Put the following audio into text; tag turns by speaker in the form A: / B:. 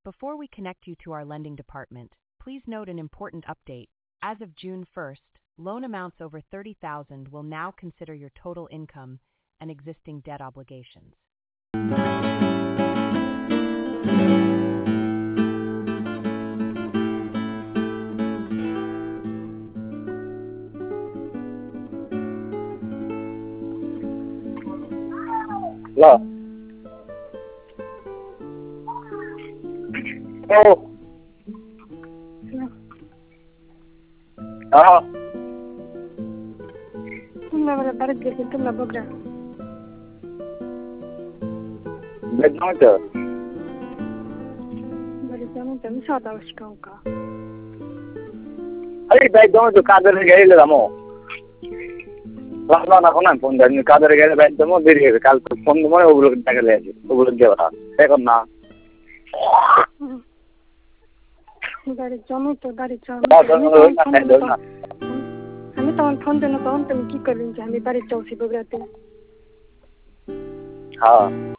A: Before we connect you to our lending department, please note an important update. As of June 1st, loan amounts over 30,000 will now consider your total income and existing debt obligations.
B: Hello. Oh.
C: Turma vara barge ke turma bogra.
B: Bednota.
C: Bari jamu tam sata washkauka.
B: अरे भाई दोनों जो कादर में गए ले रहा हूँ लाला ना कौन है फोन करने कादर गए भाई दोनों देरी है कल तो फोन तो मैं वो लोग टैग ले आए वो लोग क्या बता क्या करना
C: Bari jamu to bari jamu.
B: दोनों
C: हमें तो फोन देना तो हम तुम की कर लेंगे हमें बड़े चौसी बगराते
B: हाँ